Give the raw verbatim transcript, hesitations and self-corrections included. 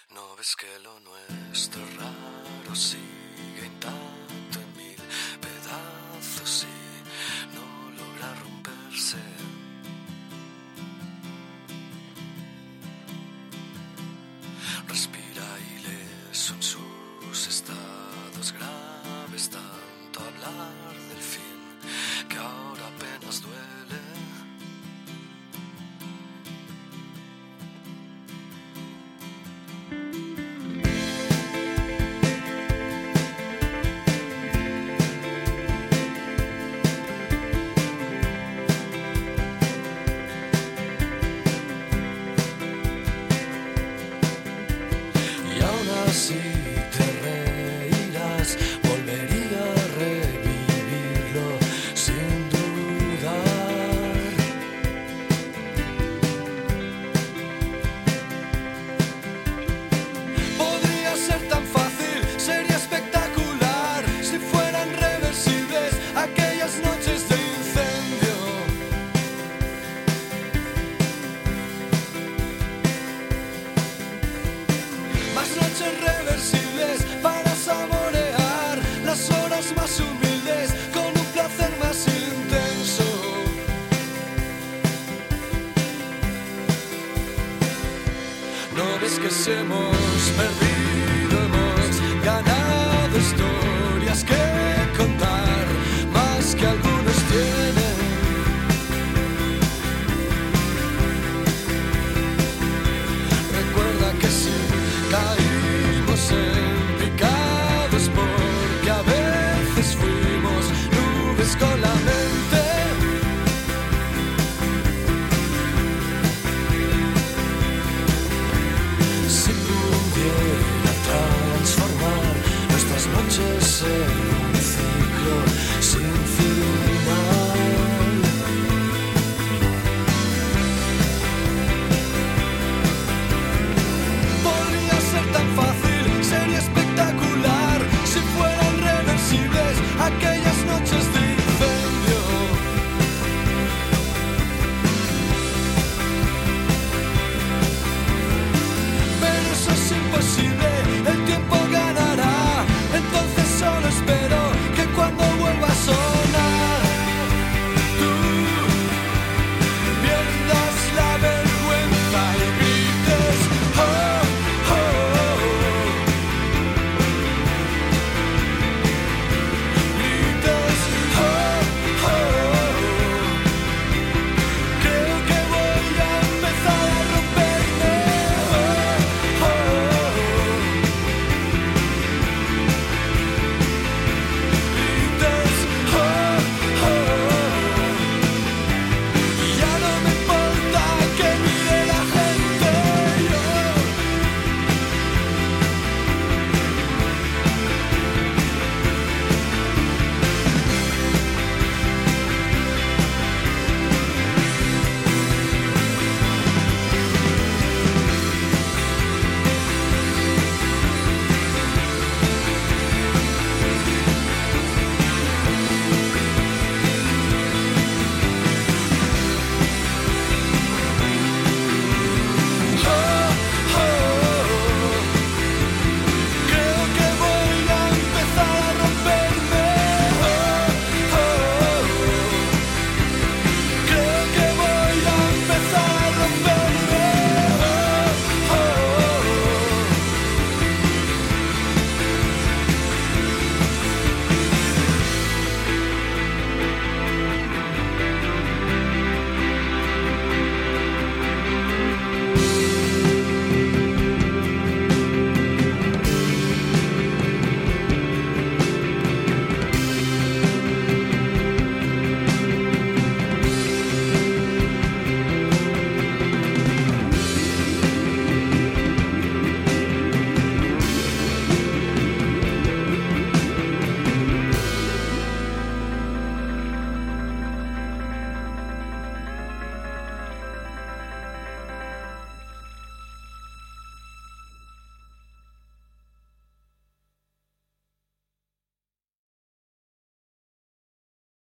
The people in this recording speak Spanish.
¿No ves que lo nuestro raro sigue intacto en mil pedazos y no logra romperse? Respira ileso en sus estados graves, tanto hablar del fin que ahora apenas duele. Si te reirás, volvería a revivirlo sin dudar. Podría ser tan fácil, sería espectacular si fueran reversibles aquellas noches de incendio. Más noches reversibles para saborear las horas más humildes con un placer más intenso. ¿No ves que se hemos perdido, hemos ganado historias que contar, más que algunos tienen? Recuerda que si caímos en picados porque a veces fuimos nubes con la mente. Si pudiera